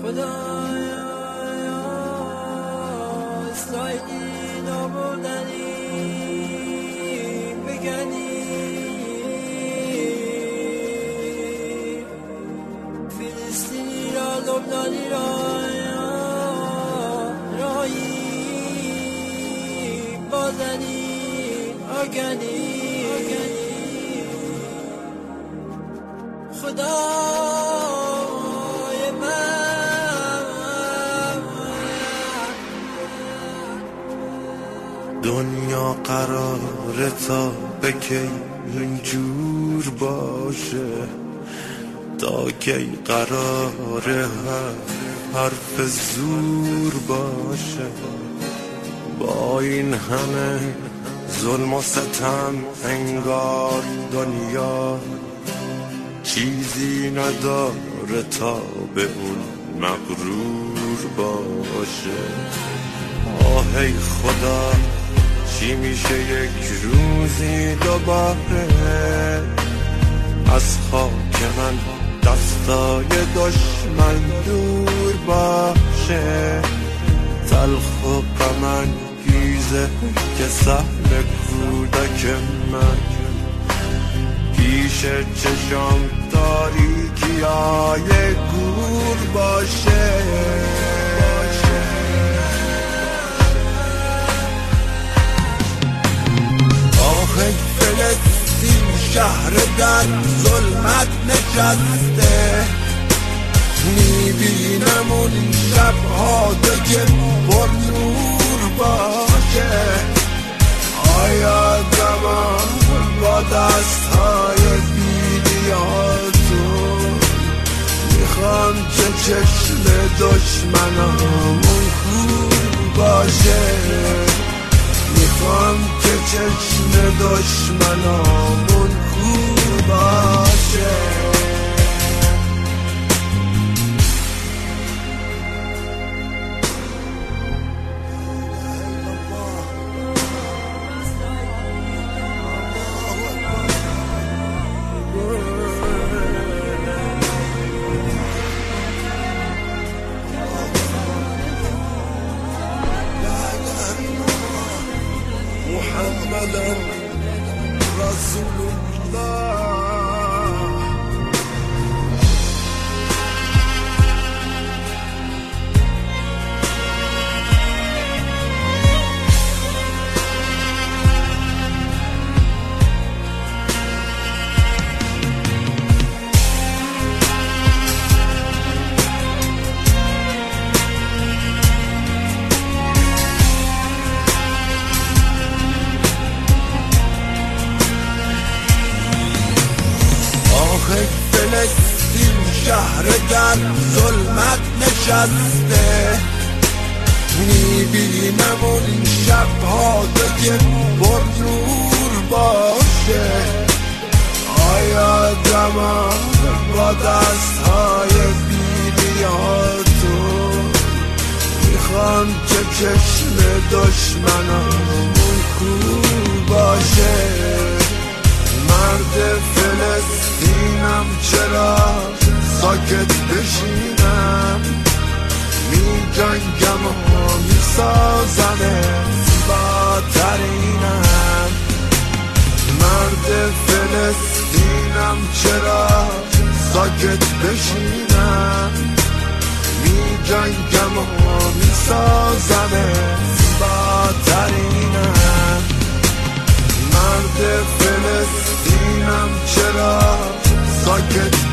خدایا اسرائیلی نابردنی بکنی فلسطینی را لبنانی را رایی بازنی آگنی خدای من دنیا قراره تا به کی اینجور باشه، تا کی قراره حرف زور باشه. با این همه ظلم و ستم انگار دنیا چیزی نداره تا به اون مغرور باشه. آه ای خدا چی میشه یک روزی دوباره از خاک من دستای دشمن دور باشه. تلخ و غم انگیزه که سهم کودک من پیش چشم تاریکی‌های گور باشه. آخه فلسطین شهر در ظلمت نشسته، میبینم اون شبها که پر نور باشه. آیا زمان با دستهای بیدیاتون میخوام که چشم دشمنامون کور باشه، میخوام که چشم دشمنامون کور باشه. محمد رسول الله. فلسطین شهر در ظلمت نشسته، میبینم اون شبها که پر نور باشه. آیا زمان با دستهای بیدیاتون میخوام که چشم دشمنامون کور باشه. مرد فلسطینم چرا ساکت بشینم، می جنگم و می سازم زیباترینم. مرد فلسطینم چرا ساکت بشینم، می جنگم و می سازم زیباترینم. مرد فلسطینم چرا ساکت